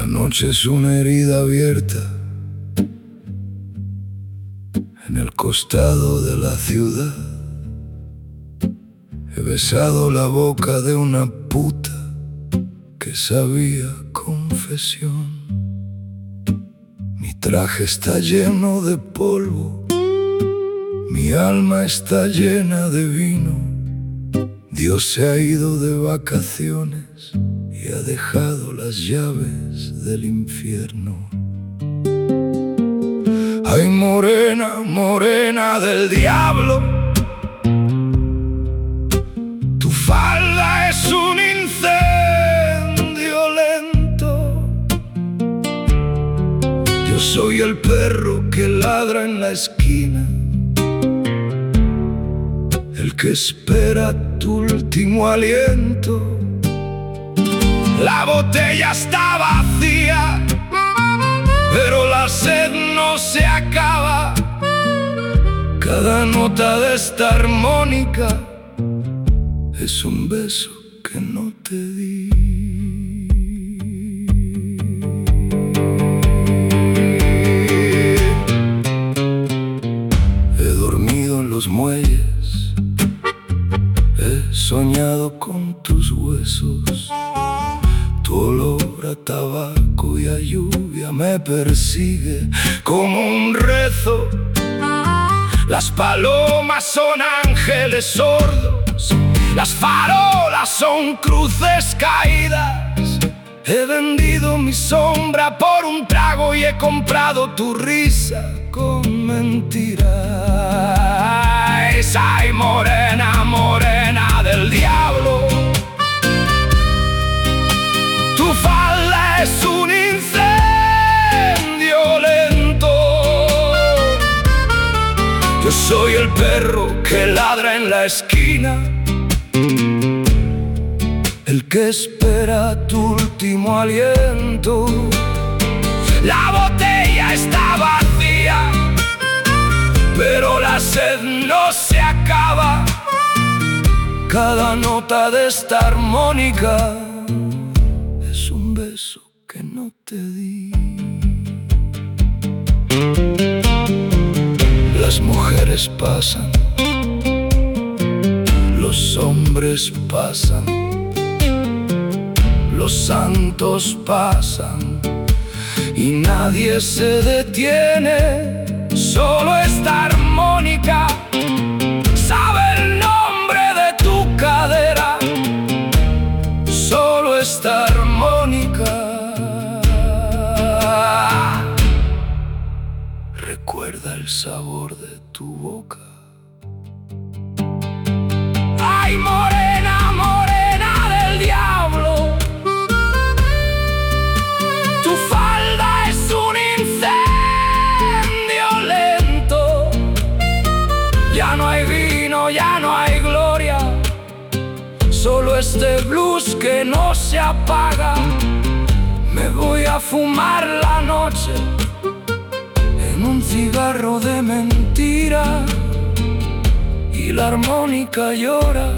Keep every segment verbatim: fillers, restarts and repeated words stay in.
La noche es una herida abierta en el costado de la ciudad. He besado la boca de una puta que sabía confesión. Mi traje está lleno de polvo, mi alma está llena de vino. Dios se ha ido de vacaciones y ha dejado las llaves del infierno. Ay, morena, morena del diablo, tu falda es un incendio lento. Yo soy el perro que ladra en la esquina, el que espera tu último aliento. La botella está vacía, pero la sed no se acaba. Cada nota de esta armónica es un beso que no te di. He dormido en los muelles, he soñado con tus huesos. Tu olor a tabaco y a lluvia me persigue como un rezo. Las palomas son ángeles sordos, las farolas son cruces caídas. He vendido mi sombra por un trago y he comprado tu risa con mentiras. Ay, morena, morena del diablo, tu falda es un incendio lento. Yo soy el perro que ladra en la esquina, el que espera tu último aliento. La botella está vacía, pero la sed no se acaba. Cada nota de esta armónica es un beso que no te di. Las mujeres pasan, los hombres pasan, los santos pasan y nadie se detiene. Solo esta armónica sabe el nombre de tu cadera. Solo esta armónica recuerda el sabor de tu boca. Ay, morena, morena del diablo, tu falda es un incendio lento. Ya no hay vino, ya no hay gloria, solo este blues que no se apaga. Me voy a fumar la noche en un cigarro de mentira y la armónica llora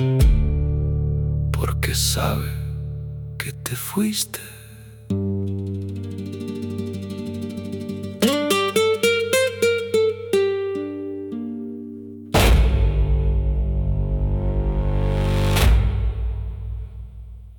porque sabe que te fuiste.